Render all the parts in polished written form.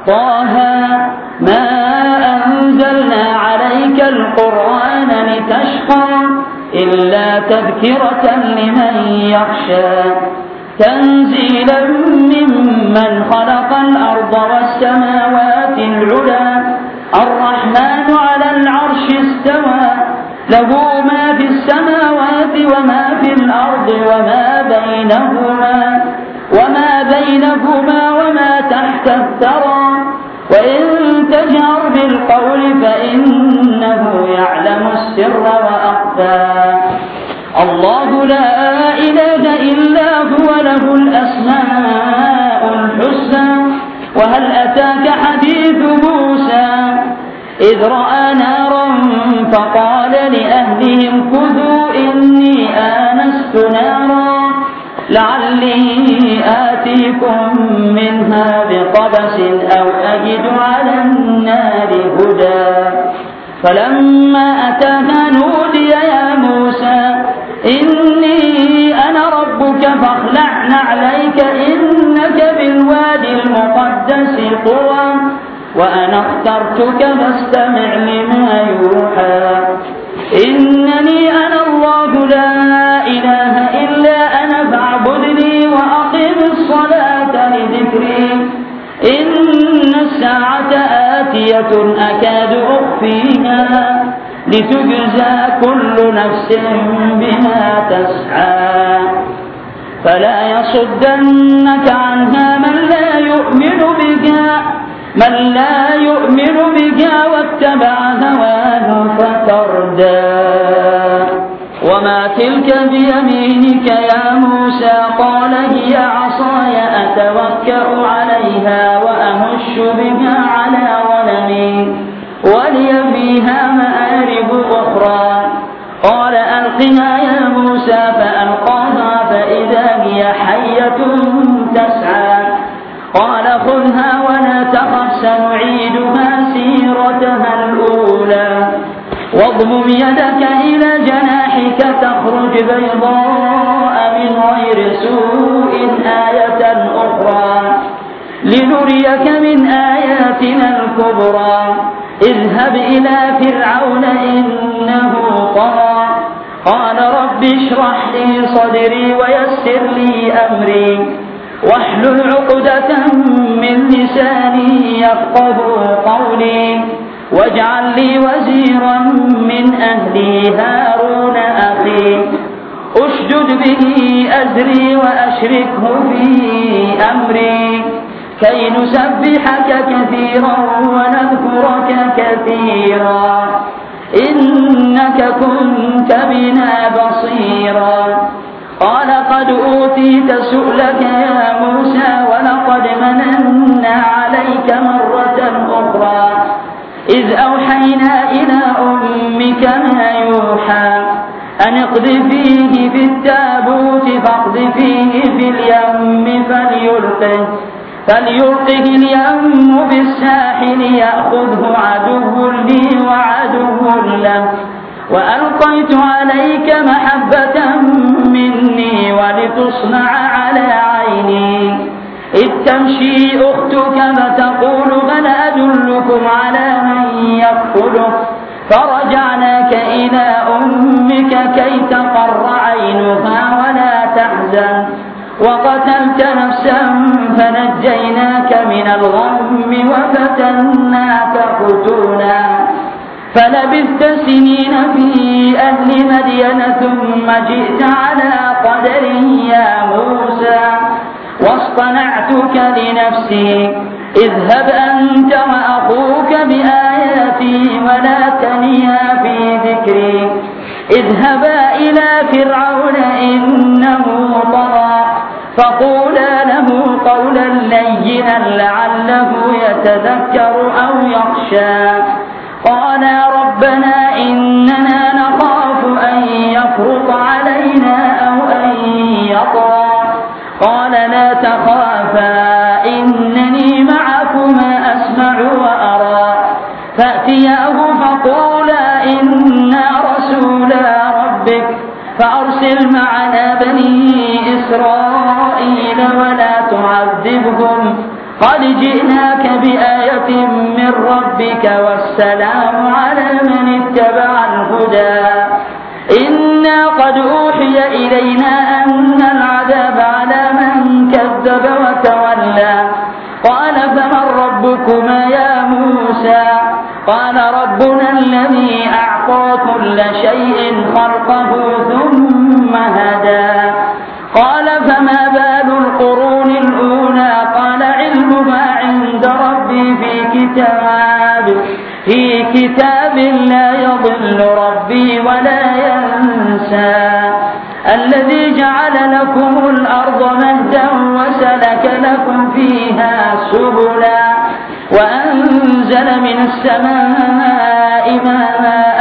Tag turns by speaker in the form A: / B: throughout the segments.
A: طه ما أنزلنا عليك القرآن لتشقى إلا تذكرة لمن يخشى تنزيلا ممن خلق الأرض والسماوات العلى الرحمن على العرش استوى له ما في السماوات وما في الأرض وما بينهما وما تحت الثرى وإن تجهر بالقول فإنه يعلم السر وأخفى الله لا إله إلا هو له الأسماء الحسنى وهل أتاك حديث موسى إذ رأى نارا فقال لأهلهم كثوا إني آنست نارا لعلي آتيكم منها بقبس أو أجد على النار هدى فلما أتاها نودي يا موسى إني أنا ربك فاخلع نعليك إنك بالوادي المقدس طوى وأنا اخترتك فاستمع لما يوحى إنني أنا الله لا إله إلا أنا فاعبدني وأقم الصلاة لذكري إن الساعة آتية أكاد أخفيها لتجزى كل نفس بما تسعى فلا يصدنك عنها من لا يؤمن بها واتبع هواه فتردى وما تلك بيمينك يا موسى قال هي عصاي أتوكأ عليها وأهش بها على غنمي ولي فيها مآرب أخرى قال ألقها يا موسى فألقاها فإذا هي حية تسعى قال خذها ولا تخف سنعيدها سيرتها الأولى واضمم يدك إلى جناحك تخرج بيضاء من غير سوء آية أخرى لنريك من آياتنا الكبرى اذهب إلى فرعون إنه طغى قال رب اشرح لي صدري ويسر لي أمري واحلل عقدة من لساني يفقهوا قولي واجعل لي وزيرا من أهلي هارون أخي أشدد به أزري وأشركه في أمري كي نسبحك كثيرا ونذكرك كثيرا إنك كنت بنا بصيرا قال قد أوتيت سؤلك يا موسى ولقد مننا عليك مرة أخرى إذ أوحينا إلى أمك ما يوحى أن اقذفيه في التابوت فاقذفيه في اليم فليلقه اليم بالساحل يأخذه عدو لي وعدو له وألقيت عليك محبة مني ولتصنع على عيني إذ تمشي أختك فتقول هل أدلكم على من يكفله فرجعناك إلى أمك كي تقر عينها ولا تحزن وقتلت نفسا فنجيناك من الغم وفتناك فتونا فلبثت سنين في أهل مدين ثم جئت على قدر يا موسى واصطنعتك لنفسي اذهب أنت وأخوك بآياتي ولا تنيا في ذكري اذهبا إلى فرعون إنه طغى فقولا له قولا لينا لعله يتذكر أو يخشى قالا ربنا إننا نخاف أن يفرط علينا أو أن يطغى قال لا تخافا إنني معكما أسمع وأرى فأتياه فقولا إنا رسولا ربك فأرسل معنا بني إسرائيل ولا تعذبهم قد جئناك بآية آيات من ربك والسلام على من اتبع الهدى إنا قد أوحي إلينا أن العذاب على من كذب وتولى قال فمن ربكما يا موسى قال ربنا الذي أعطى كل شيء خلقه ثم هدى قال فما بال القرون الأولى قال علمها عند ربي في كتاب لا يضل ربي ولا ينسى الذي جعل لكم الأرض مهدا وسلك لكم فيها سبلا وأنزل من السماء ماء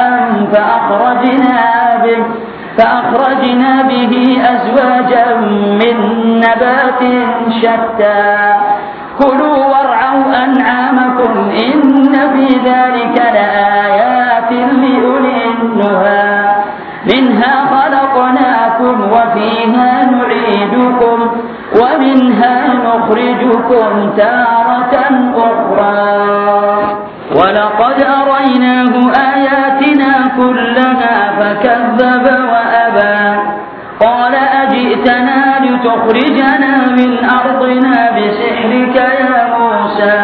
A: فأخرجنا به أزواجا من نبات شتى كلوا وارعوا أنعامكم إن في ذلك لآيات لأولي النهى منها خلقناكم وفيها نعيدكم ومنها نخرجكم تارة أخرى ولقد أريناه آياتنا كلها فكذب وأبى قال أجئتنا لتخرجنا من أرضنا بسحرك يا موسى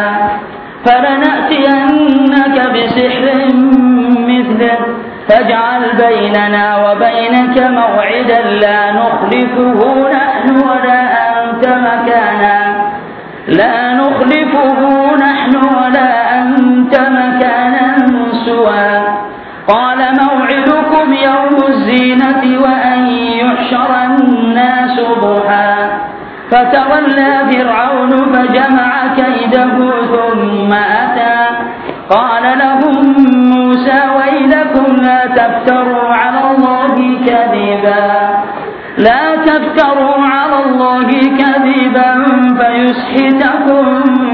A: فلنأتينك بسحر مثله فاجعل بيننا وبينك موعدا لا نخلفه نحن ولا أنت مكانا سوى قال موعدكم يوم الزينة وأن يحشر الناس ضحى فتولى فرعون فجمع كيده ثم أتى قال لهم موسى ويلكم لا تفتروا على الله كذبا فيسحتكم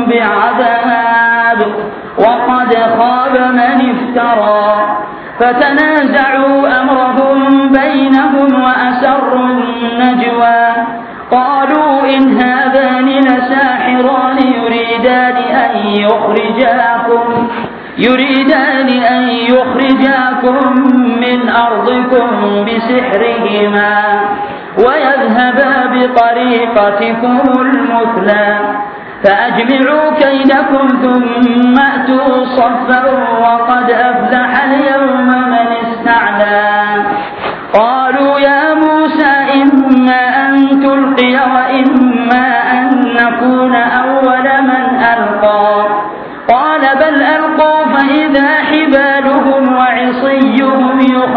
A: بعذاب وقد خاب من افترى فتنازعوا أمرهم بينهم وأسروا النجوى قالوا إن هذان لساحران يريدان أن يخرجاكم من أرضكم بسحرهما ويذهبا بطريقتكم المثلى فأجمعوا كيدكم ثم أتوا صفا وقد أفلح اليوم من استعلى قالوا يا موسى إما أن تلقي وإما أن نكون أول من ألقى قال بل ألقوا فإذا حبالهم وعصيهم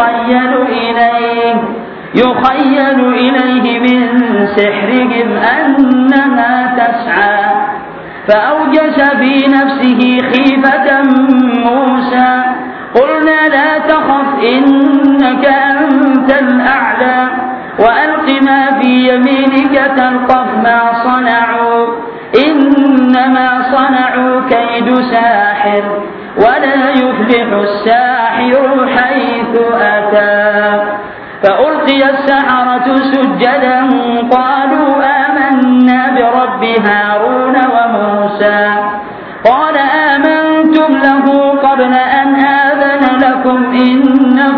A: يخيل إليه من سحرهم أنها تسعى فأوجس في نفسه خيفة موسى قلنا لا تخف إنك أنت الأعلى وألق ما في يمينك تلقف ما صنعوا إنما صنعوا كيد ساحر ولا يفلح الساحر حيث أتى فألقي السحرة سجدا قالوا آمنا برب هارون وموسى قال آمنتم له قبل أن آذن لكم إنه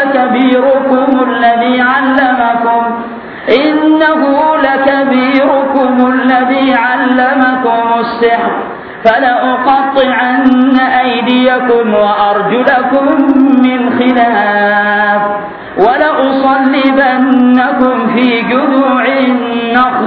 A: لكبيركم الذي علمكم السحر فلأقطعن أيديكم وأرجلكم من خلاف ولأصلبنكم في جذوع النخل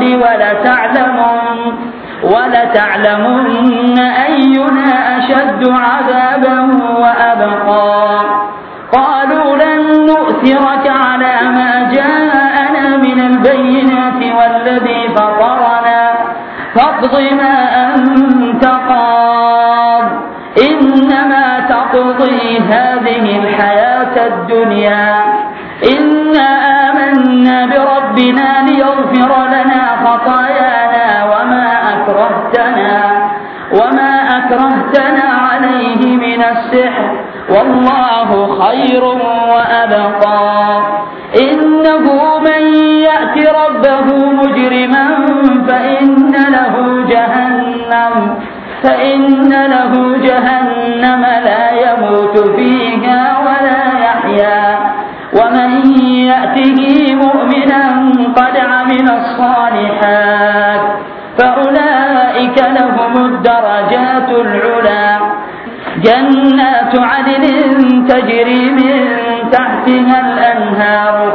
A: ولتعلمن أينا أشد عذابا وأبقى قالوا لن نؤثرك على ما جاءنا من البينات والذي فطرنا فاقض ما أنت قاض إنما تقضي هذه الحياة الدنيا إنا آمنا بربنا ليغفر لنا خطايانا وما أكرهتنا عليه من السحر والله خير وأبقى إنه من يأت ربه مجرما فإن له جهنم لا يموت فيها ولا يحيا ومن يأته مؤمنا قد عمل الصالحات فأولئك لهم الدرجات العلى جنات عدن تجري من تحتها الأنهار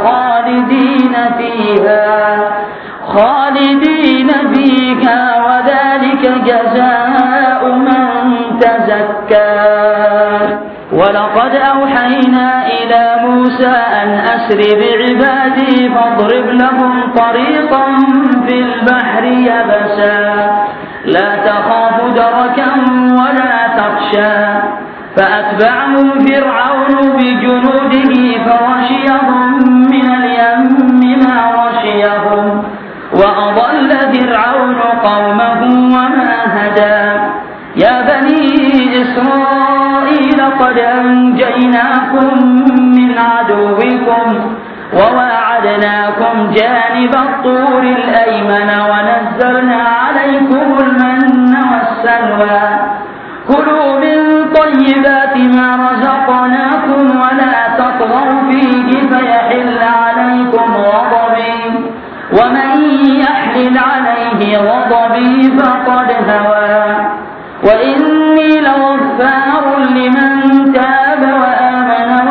A: خالدين فيها وذلك جزاء من تزكى. ولقد أوحينا إلى موسى أن أسر بعبادي فاضرب لهم طريقا في البحر يبسا لا تخاف دركا ولا تخشى فأتبعهم فرعون بجنوده فغشيهم من اليم ما غشيهم وأضل فرعون قومه وما هدى. يا بني إسرائيل قد أنجيناكم من عدوكم وواعدناكم جانب الطور الأيمن ونزلنا عليكم المن والسلوى كلوا من طيبات ما رزقناكم ولا تطغوا فيه فيحل عليكم غضبي ومن يحلل عليه غضبي فقد هوى وإني لغفار لمن تاب وآمن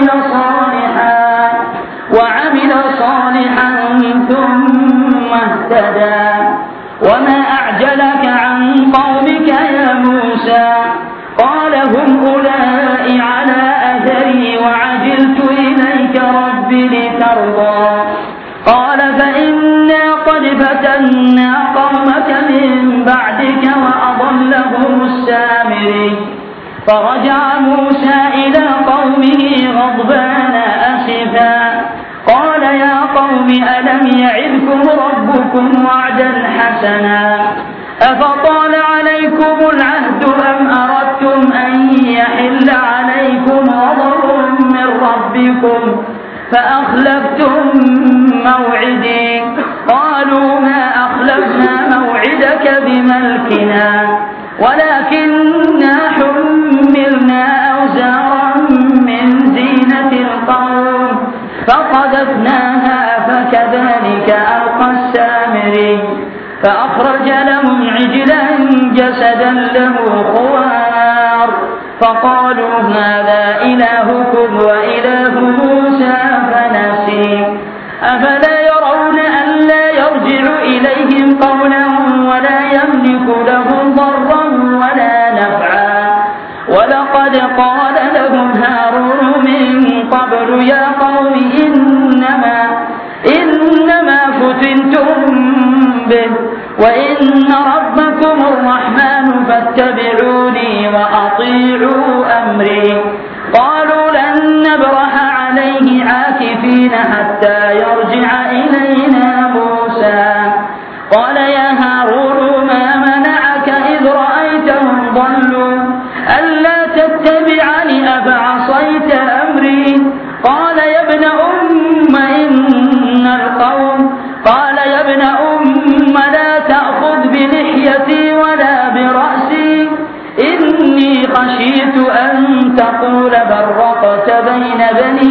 A: وعمل صالحا ثم اهتدى. وما أعجلك عن قومك يا موسى قال هم أولئك على أثري وعجلت إليك رب لترضى قال فإنا قد فتنا قومك من بعدك وأضلهم السامري فرجع موسى إلى قومه غضبان أسفا قال يا قوم ألم يعدكم ربكم وعدا حسنا أفطال عليكم العهد أم أردتم أن يحل عليكم غضب من ربكم فأخلفتم موعدي قالوا ما أخلفنا موعدك بملكنا ولكننا حملنا أوزارا من زينة القوم فقذفناها فكذلك ألقى السامري فأخرج لهم عجلا جسدا له خوار فقالوا هذا إلهكم وإله موسى فنسي أفلا يرون ألا يرجع إليهم قولا ولا يملك لهم ضرا ولا نفعا ولقد قال لهم هارون من قبل يا قوم إنما فتنتم به وإن ربكم الرحمن فاتبعوني وأطيعوا أمري قالوا لن نبرح عليه عاكفين حتى يرجع إلينا موسى قال يا هارون ما منعك إذ رأيتهم ضلوا ألا تتبعني أفعصيت أمري قال يا ابن لا تأخذ بلحيتي ولا برأسي إني خشيت أن تقول فرقت بين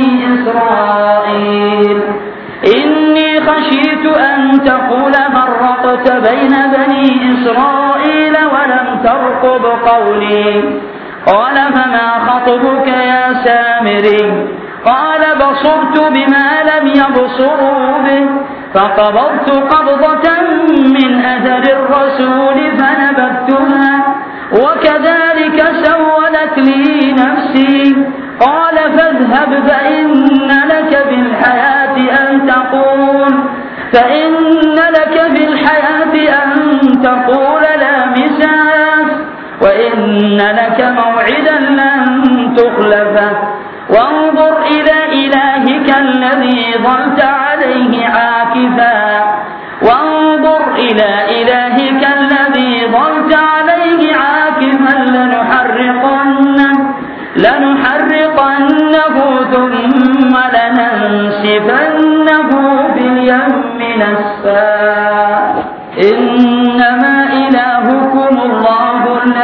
A: بني إسرائيل ولم ترقب قولي قال فما خطبك يا سامري قال بصرت بما لم يبصروا به فقبضت قبضة من أثر الرسول فنبذتها وكذلك سولت لي نفسي قال فاذهب فإن لك تقول لا مساس وإن لك موعدا لن تخلفه وانظر إلى إلهك الذي ظلت عليه عاكفا لنحرقنه ثم لننسفنه في اليم نسفا إنما إلهكم الله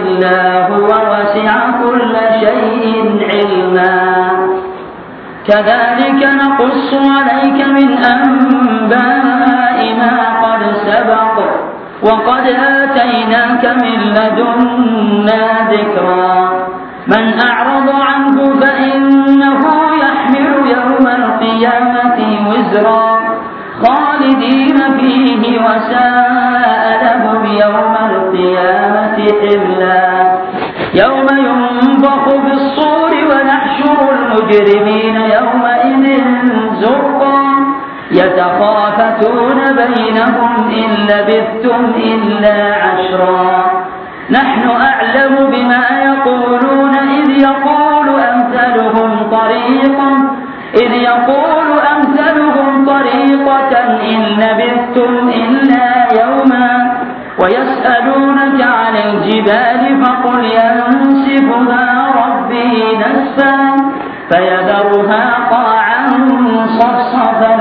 A: إلا هو وسع كل شيء علما كذلك نقص عليك من أنباء ما قد سبق وقد آتيناك من لدنا ذكرا من أعرض عنه فإنه يحمل يوم القيامة وزرا خالدين فيه وساء لهم يوم القيامة حملا يوم ينفخ في الصور ونحشر المجرمين يومئذ زرقا يتخافتون بينهم إن لبثتم إلا عشرا نحن أعلم بما يقولون إذ يقول أمثلهم طريقة إن لبثتم إلا يوما ويسألونك عن الجبال فقل ينسفها ربي نسفا فيذرها قاعا صفصفا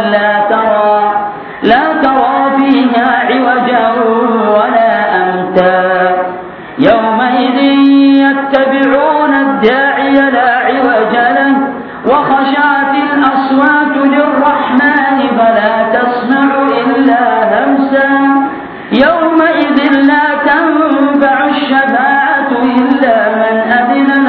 A: لا ترى فيها عوجا ولا أمتا يومئذ يتبعون الداعي لا عوج له وخشعت الأصوات للرحمن فلا تسمع إلا همسا يومئذ لا تنفع الشفاعة إلا من أذن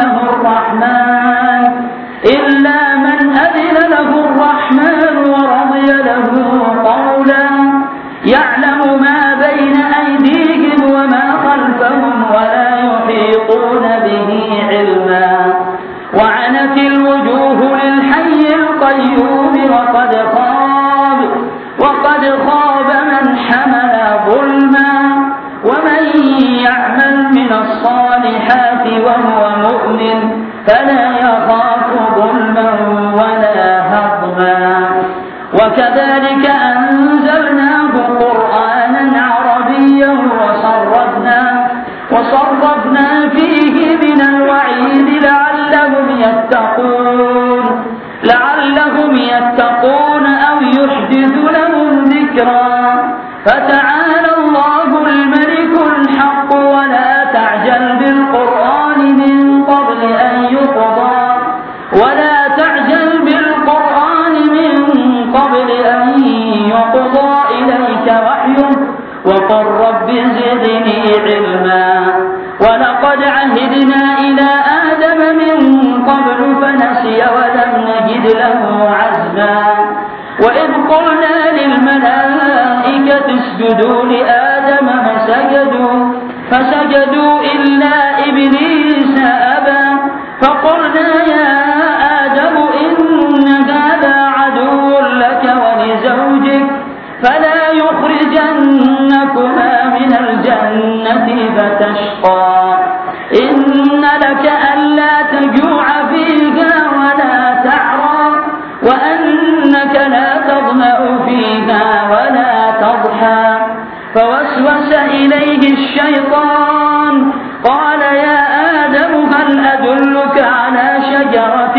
A: له الرحمن ورضي له قولا يعلم ما بين أيديهم وما خلفهم ولا يحيطون به علما وعنت الوجوه للحي القيوم وقد خاب من حمل ظلما ومن يعمل من الصالحات وهو مؤمن فلا يخاف ظلما ولا هضما وكذلك أنزلناه قرآنا عربيا وصرفنا فيه من الوعيد لعلهم يتقون أو يحدث لهم ذكرا فتعالى الله الملك الحق ولا تعجل بالقرآن من قبل أن يقضى إليك وحيه وقل رب زدني علما ولقد عهدنا إلى آدم من قبل فنسي ولم نجد له عزما وإذ قلنا للملائكة اسجدوا لآدم فسجدوا إلا إبليس أبى فقلنا يا آدم إن هذا عدو لك ولزوجك فلا يخرجنكما من الجنة فتشقى إن لك ألا تجوع فيها ولا تعرى وأنك لا تظمأ فيها ولا تضحى فوسوس إليه الشيطان قال يا آدم هل أدلك على شجرة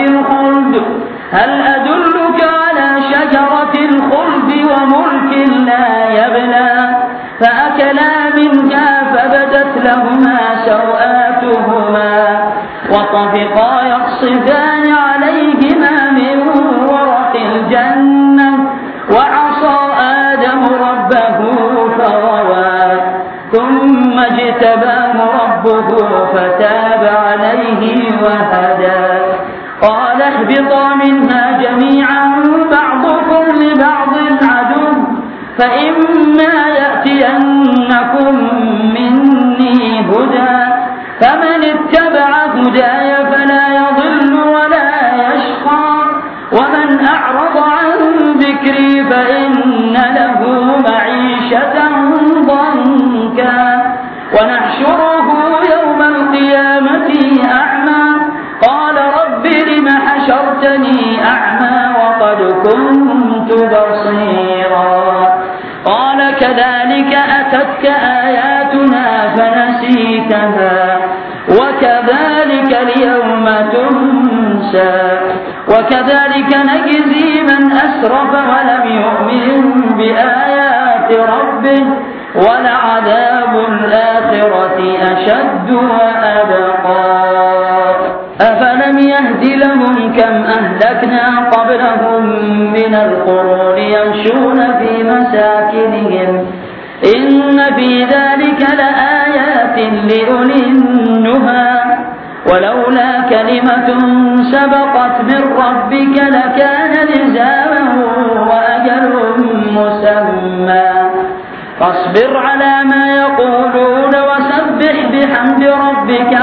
A: الخلد وملك لا يبلى فأكلا منها فبدت لهما سوآتهما وطفقا يخصفان عليهما من ورق الجنة وعصى آدم ربه فغوى ثم اجتباه ربه فتاب عليه وهدى قال اهبطا منها جميعا بعضكم لبعض عدو فإما يأتينكم مني هدى فمن اتبع هداي فلا يضل ولا يشقى ومن أعرض عن ذكري فإن له معيشة ضنكا ونحشره يوم القيامة أعمى قال رب لم حشرتني أعمى وقد كنت بصيرا قال كذلك أتتك آياتنا فنسيتها وكذلك اليوم تنسى وكذلك نجزي من أسرف ولم يؤمن بآيات ربه ولعذاب الآخرة أشد وأبقى قبلهم من القرون يمشون في مساكنهم إن في ذلك لآيات لأولي النهى ولولا كلمة سبقت من ربك لكان لزاما وأجل مسمى فاصبر على ما يقولون وسبح بحمد ربك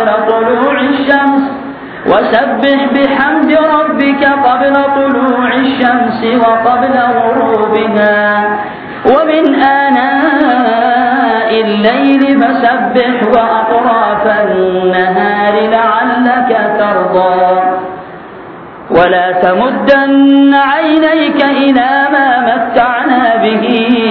A: قبل طلوع الشمس وقبل غروبها ومن آناء الليل فسبح وأطراف النهار لعلك ترضى ولا تمدن عينيك إلى ما متعنا به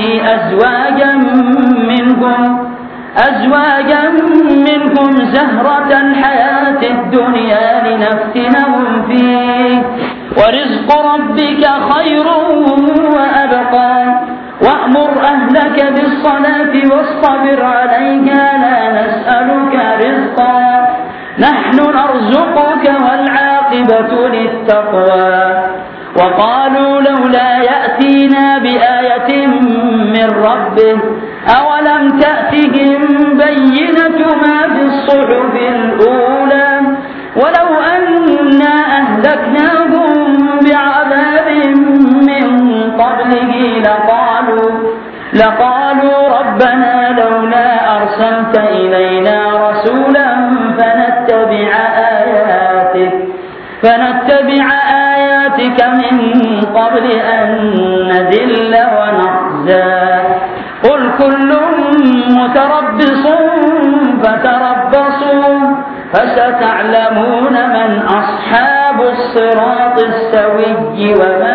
A: أزواجا منهم زهرة الحياة الدنيا لنفتنهم فيه ورزق ربك خير وأبقى وأمر أهلك بالصلاة واصطبر عليها لا نسألك رزقا نحن نرزقك والعاقبة للتقوى وقالوا لولا يأتينا بآية من ربه أولم تأتهم بينة ما في الصحف الأولى ولو أنا أهلكناهم بعذاب من قبله لقالوا ربنا لولا أرسلت إلينا رسولا فنتبع آياتك من قبل أن نذل ونخزى قل كل متربص فتربصوا فستعلمون من أصحاب الصراط السوي وما